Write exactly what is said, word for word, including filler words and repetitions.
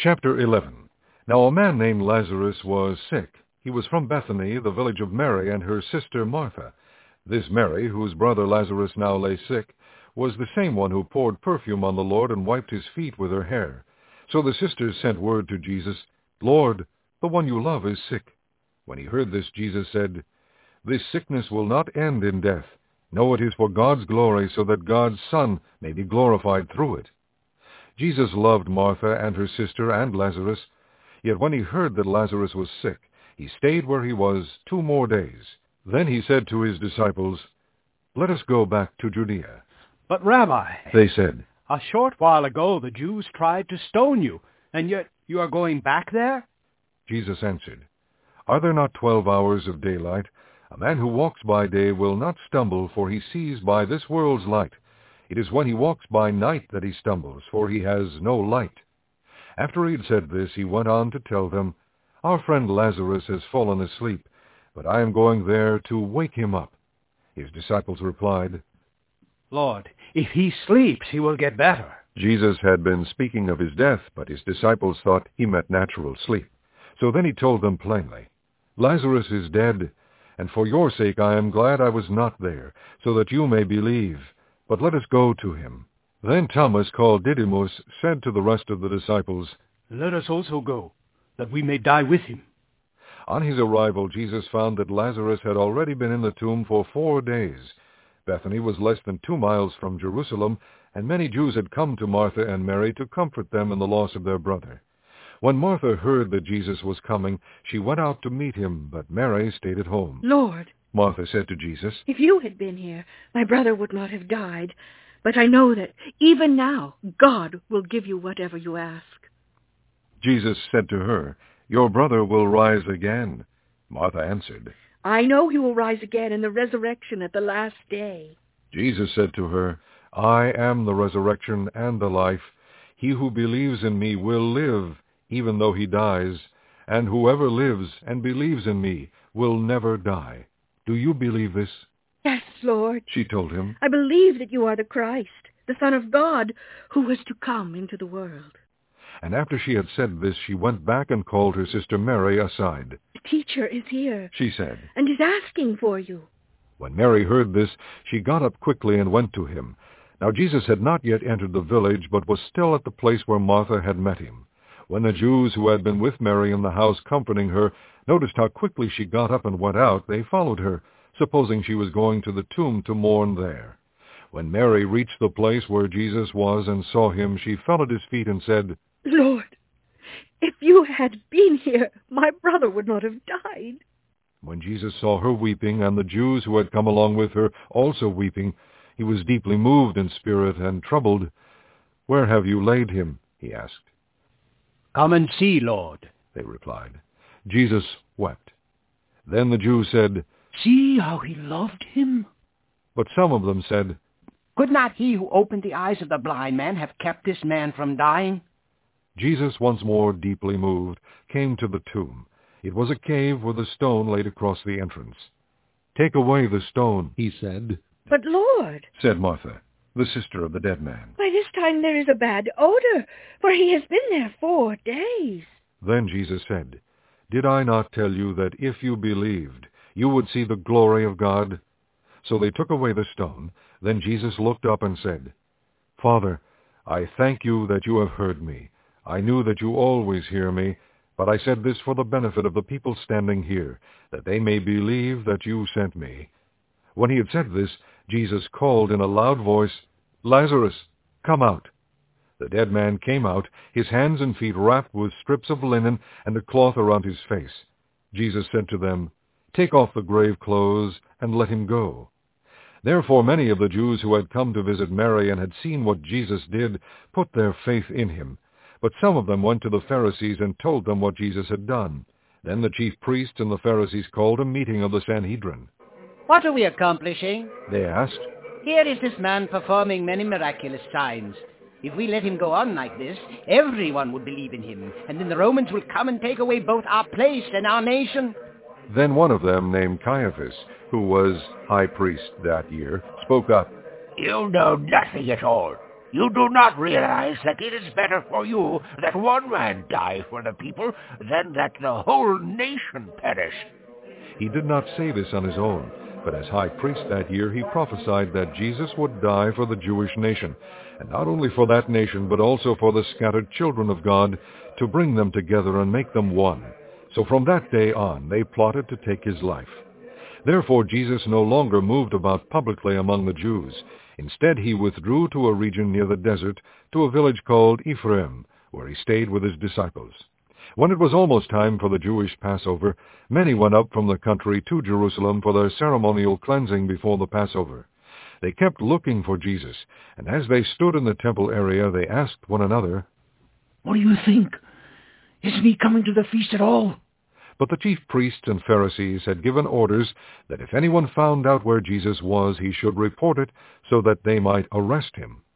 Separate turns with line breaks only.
Chapter eleven. Now a man named Lazarus was sick. He was from Bethany, the village of Mary and her sister Martha. This Mary, whose brother Lazarus now lay sick, was the same one who poured perfume on the Lord and wiped his feet with her hair. So the sisters sent word to Jesus, "Lord, the one you love is sick." When he heard this, Jesus said, "This sickness will not end in death. No, it is for God's glory, so that God's Son may be glorified through it." Jesus loved Martha and her sister and Lazarus. Yet when he heard that Lazarus was sick, he stayed where he was two more days. Then he said to his disciples, "Let us go back to Judea."
"But Rabbi,"
they said,
"a short while ago the Jews tried to stone you, and yet you are going back there?"
Jesus answered, "Are there not twelve hours of daylight? A man who walks by day will not stumble, for he sees by this world's light. It is when he walks by night that he stumbles, for he has no light." After he had said this, he went on to tell them, "Our friend Lazarus has fallen asleep, but I am going there to wake him up." His disciples replied,
"Lord, if he sleeps, he will get better."
Jesus had been speaking of his death, but his disciples thought he meant natural sleep. So then he told them plainly, "Lazarus is dead, and for your sake I am glad I was not there, so that you may believe. But let us go to him." Then Thomas, called Didymus, said to the rest of the disciples,
"Let us also go, that we may die with him."
On his arrival, Jesus found that Lazarus had already been in the tomb for four days. Bethany was less than two miles from Jerusalem, and many Jews had come to Martha and Mary to comfort them in the loss of their brother. When Martha heard that Jesus was coming, she went out to meet him, but Mary stayed at home.
"Lord,"
Martha said to Jesus,
"if you had been here, my brother would not have died. But I know that even now God will give you whatever you ask."
Jesus said to her, "Your brother will rise again." Martha answered,
"I know he will rise again in the resurrection at the last day."
Jesus said to her, "I am the resurrection and the life. He who believes in me will live, even though he dies, and whoever lives and believes in me will never die. Do you believe this?"
"Yes, Lord,"
she told him.
"I believe that you are the Christ, the Son of God, who was to come into the world."
And after she had said this, she went back and called her sister Mary aside.
"The teacher is here,"
she said,
"and is asking for you."
When Mary heard this, she got up quickly and went to him. Now Jesus had not yet entered the village, but was still at the place where Martha had met him. When the Jews who had been with Mary in the house comforting her noticed how quickly she got up and went out, they followed her, supposing she was going to the tomb to mourn there. When Mary reached the place where Jesus was and saw him, she fell at his feet and said,
"Lord, if you had been here, my brother would not have died."
When Jesus saw her weeping, and the Jews who had come along with her also weeping, he was deeply moved in spirit and troubled. "Where have you laid him?" he asked.
"Come and see, Lord,"
they replied. Jesus wept. Then the Jews said,
"See how he loved him."
But some of them said,
"Could not he who opened the eyes of the blind man have kept this man from dying?"
Jesus, once more deeply moved, came to the tomb. It was a cave with a stone laid across the entrance. "Take away the stone," he said.
"But Lord,"
said Martha, the sister of the dead man.
"by this time there is a bad odor, for he has been there four days."
Then Jesus said, "Did I not tell you that if you believed, you would see the glory of God?" So they took away the stone. Then Jesus looked up and said, "Father, I thank you that you have heard me. I knew that you always hear me, but I said this for the benefit of the people standing here, that they may believe that you sent me." When he had said this, Jesus called in a loud voice, "Lazarus, come out." The dead man came out, his hands and feet wrapped with strips of linen and a cloth around his face. Jesus said to them, "Take off the grave clothes and let him go." Therefore many of the Jews who had come to visit Mary and had seen what Jesus did put their faith in him. But some of them went to the Pharisees and told them what Jesus had done. Then the chief priests and the Pharisees called a meeting of the Sanhedrin.
"What are we accomplishing?"
they asked.
"Here is this man performing many miraculous signs. If we let him go on like this, everyone would believe in him, and then the Romans will come and take away both our place and our nation."
Then one of them, named Caiaphas, who was high priest that year, spoke up.
"You know nothing at all. You do not realize that it is better for you that one man die for the people than that the whole nation perish."
He did not say this on his own, but as high priest that year he prophesied that Jesus would die for the Jewish nation, and not only for that nation, but also for the scattered children of God, to bring them together and make them one. So from that day on they plotted to take his life. Therefore Jesus no longer moved about publicly among the Jews. Instead he withdrew to a region near the desert, to a village called Ephraim, where he stayed with his disciples. When it was almost time for the Jewish Passover, many went up from the country to Jerusalem for their ceremonial cleansing before the Passover. They kept looking for Jesus, and as they stood in the temple area, they asked one another,
"What do you think? Isn't he coming to the feast at all?"
But the chief priests and Pharisees had given orders that if anyone found out where Jesus was, he should report it so that they might arrest him.